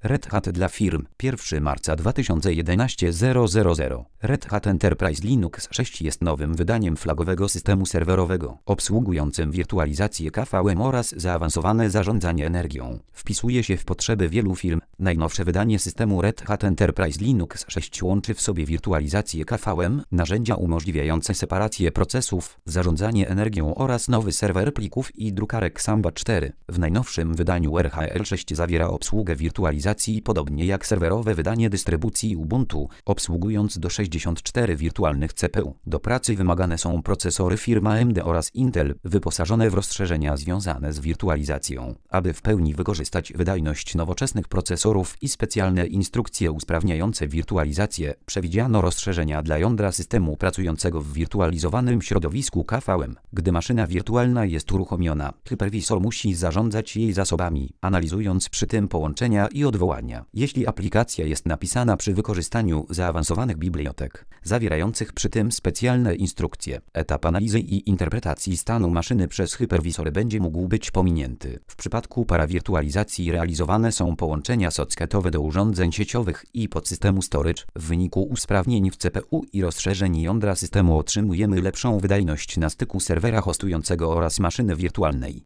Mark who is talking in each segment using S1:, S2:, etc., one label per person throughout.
S1: Red Hat dla firm 1 marca 2011 000. Red Hat Enterprise Linux 6 jest nowym wydaniem flagowego systemu serwerowego obsługującym wirtualizację KVM oraz zaawansowane zarządzanie energią. Wpisuje się w potrzeby wielu firm. Najnowsze wydanie systemu Red Hat Enterprise Linux 6 łączy w sobie wirtualizację KVM, narzędzia umożliwiające separację procesów, zarządzanie energią oraz nowy serwer plików i drukarek Samba 4. W najnowszym wydaniu RHEL6 zawiera obsługę wirtualizacji podobnie jak serwerowe wydanie dystrybucji Ubuntu, obsługując do 64 wirtualnych CPU. Do pracy wymagane są procesory firm AMD oraz Intel, wyposażone w rozszerzenia związane z wirtualizacją. Aby w pełni wykorzystać wydajność nowoczesnych procesorów i specjalne instrukcje usprawniające wirtualizację, przewidziano rozszerzenia dla jądra systemu pracującego w wirtualizowanym środowisku KVM. Gdy maszyna wirtualna jest uruchomiona, hypervisor musi zarządzać jej zasobami, analizując przy tym połączenia i odwołania. Jeśli aplikacja jest napisana przy wykorzystaniu zaawansowanych bibliotek, zawierających przy tym specjalne instrukcje, etap analizy i interpretacji stanu maszyny przez hypervisor będzie mógł być pominięty. W przypadku parawirtualizacji realizowane są połączenia socketowe do urządzeń sieciowych i podsystemu storage. W wyniku usprawnień w CPU i rozszerzeń jądra systemu otrzymujemy lepszą wydajność na styku serwera hostującego oraz maszyny wirtualnej.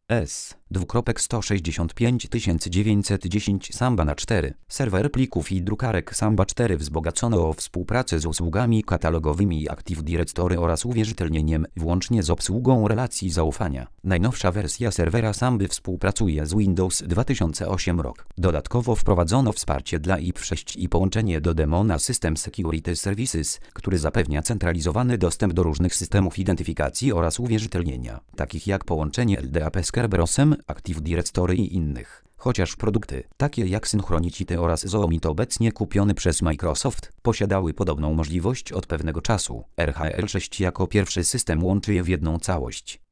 S1: S2.165910 Samba na 4. Serwer plików i drukarek Samba 4 wzbogacono o współpracę z usługami katalogowymi Active Directory oraz uwierzytelnieniem, włącznie z obsługą relacji zaufania. Najnowsza wersja serwera Samby współpracuje z Windows 2008 rok. Dodatkowo wprowadzono wsparcie dla IP6 i połączenie do Demona System Security Services, który zapewnia centralizowany dostęp do różnych systemów identyfikacji oraz uwierzytelnienia, takich jak połączenie LDAP z Kerberosem, Active Directory i innych. Chociaż produkty, takie jak Synchronicity oraz Zoomit obecnie kupione przez Microsoft, posiadały podobną możliwość od pewnego czasu, RHEL6 jako pierwszy system łączy je w jedną całość.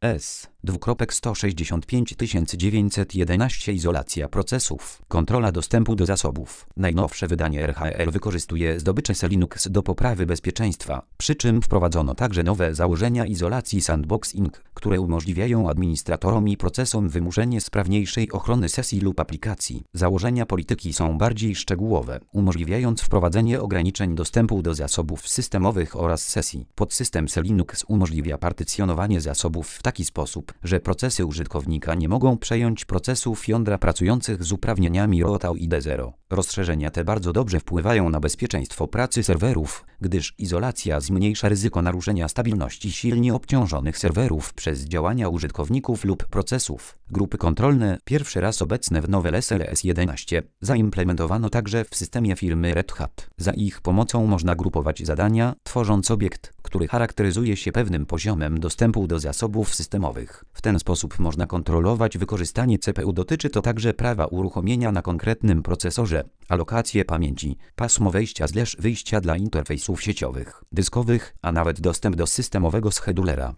S1: S2.165911 Izolacja procesów. Kontrola dostępu do zasobów. Najnowsze wydanie RHEL wykorzystuje zdobycze C Linux do poprawy bezpieczeństwa, przy czym wprowadzono także nowe założenia izolacji Sandboxing, które umożliwiają administratorom i procesom wymuszenie sprawniejszej ochrony sesji lub aplikacji. Założenia polityki są bardziej szczegółowe, umożliwiając wprowadzenie ograniczeń dostępu do zasobów systemowych oraz sesji. Podsystem C Linux umożliwia partycjonowanie zasobów w taki sposób, że procesy użytkownika nie mogą przejąć procesów jądra pracujących z uprawnieniami ROTAU i D0. Rozszerzenia te bardzo dobrze wpływają na bezpieczeństwo pracy serwerów, gdyż izolacja zmniejsza ryzyko naruszenia stabilności silnie obciążonych serwerów przez działania użytkowników lub procesów. Grupy kontrolne, pierwszy raz obecne w Novell SLS 11, zaimplementowano także w systemie firmy Red Hat. Za ich pomocą można grupować zadania, tworząc obiekt, który charakteryzuje się pewnym poziomem dostępu do zasobów systemowych. W ten sposób można kontrolować wykorzystanie CPU. Dotyczy to także prawa uruchomienia na konkretnym procesorze, alokację pamięci, pasmo wejścia/wyjścia dla interfejsów sieciowych, dyskowych, a nawet dostęp do systemowego schedulera.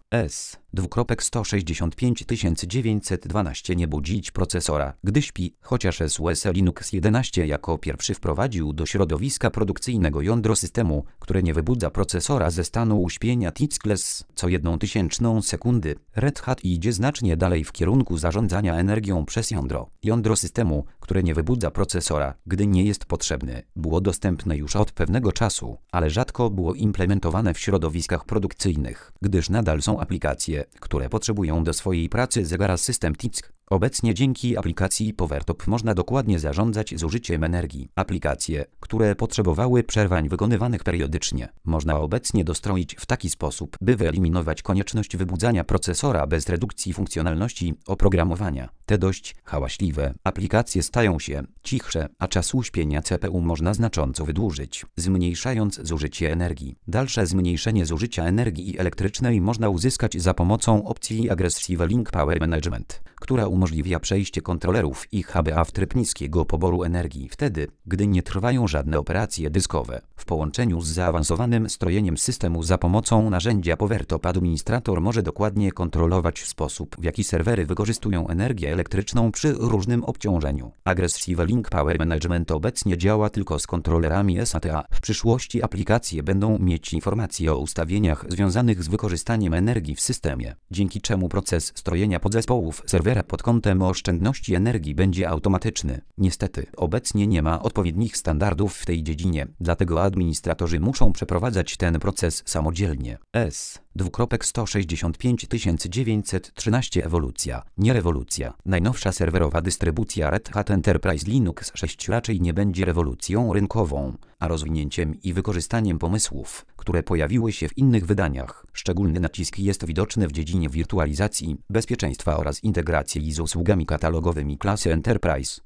S1: S2.165912 nie budzić procesora, gdy śpi. Chociaż SUS Linux 11 jako pierwszy wprowadził do środowiska produkcyjnego jądro systemu, które nie wybudza procesora ze stanu uśpienia Tickles co 0,01 sekundy, Red Hat idzie znacznie dalej w kierunku zarządzania energią przez jądro. Jądro systemu, które nie wybudza procesora, gdy nie jest potrzebny, było dostępne już od pewnego czasu, ale rzadko było implementowane w środowiskach produkcyjnych, gdyż nadal są aplikacje, które potrzebują do swojej pracy zegara System TISC. Obecnie dzięki aplikacji PowerTop można dokładnie zarządzać zużyciem energii. Aplikacje, które potrzebowały przerwań wykonywanych periodycznie, można obecnie dostroić w taki sposób, by wyeliminować konieczność wybudzania procesora bez redukcji funkcjonalności oprogramowania. Te dość hałaśliwe aplikacje stają się cichsze, a czas uśpienia CPU można znacząco wydłużyć, zmniejszając zużycie energii. Dalsze zmniejszenie zużycia energii elektrycznej można uzyskać za pomocą opcji Aggressive Link Power Management, która umożliwia przejście kontrolerów i HBA w tryb niskiego poboru energii wtedy, gdy nie trwają żadne operacje dyskowe. W połączeniu z zaawansowanym strojeniem systemu za pomocą narzędzia PowerTop administrator może dokładnie kontrolować sposób, w jaki serwery wykorzystują energię elektryczną przy różnym obciążeniu. Aggressive Link Power Management obecnie działa tylko z kontrolerami SATA. W przyszłości aplikacje będą mieć informacje o ustawieniach związanych z wykorzystaniem energii w systemie, dzięki czemu proces strojenia podzespołów serwera pod kątem oszczędności energii będzie automatyczny. Niestety, obecnie nie ma odpowiednich standardów w tej dziedzinie, dlatego administratorzy muszą przeprowadzać ten proces samodzielnie. S. 16913 ewolucja, nie rewolucja. Najnowsza serwerowa dystrybucja Red Hat Enterprise Linux 6 raczej nie będzie rewolucją rynkową, a rozwinięciem i wykorzystaniem pomysłów, które pojawiły się w innych wydaniach. Szczególny nacisk jest widoczny w dziedzinie wirtualizacji, bezpieczeństwa oraz integracji z usługami katalogowymi klasy Enterprise.